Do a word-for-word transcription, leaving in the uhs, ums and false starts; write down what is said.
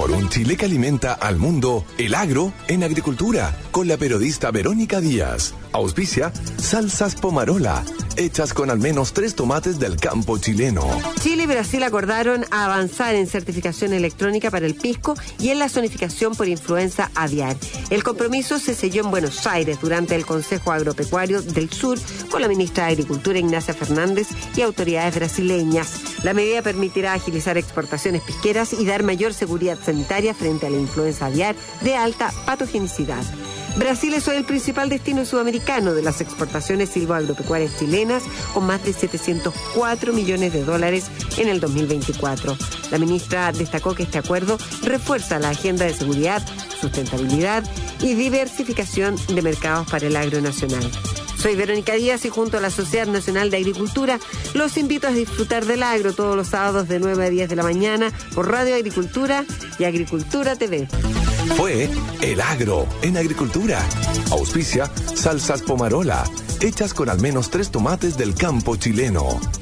Por un Chile que alimenta al mundo, el agro en agricultura, con la periodista Verónica Díaz. Auspicia Salsas Pomarola, hechas con al menos tres tomates del campo chileno. Chile y Brasil acordaron avanzar en certificación electrónica para el pisco y en la zonificación por influenza aviar. El compromiso se selló en Buenos Aires durante el Consejo Agropecuario del Sur con la ministra de Agricultura Ignacia Fernández y autoridades brasileñas. La medida permitirá agilizar exportaciones pisqueras y dar mayor seguridad sanitaria frente a la influenza aviar de alta patogenicidad. Brasil es hoy el principal destino sudamericano de las exportaciones silvoagropecuarias chilenas, con más de setecientos cuatro millones de dólares en el dos mil veinticuatro. La ministra destacó que este acuerdo refuerza la agenda de seguridad, sustentabilidad y diversificación de mercados para el agro nacional. Soy Verónica Díaz y junto a la Sociedad Nacional de Agricultura los invito a disfrutar del agro todos los sábados de nueve a diez de la mañana por Radio Agricultura y Agricultura T V. Fue El Agro en Agricultura. Auspicia Salsas Pomarola, hechas con al menos tres tomates del campo chileno.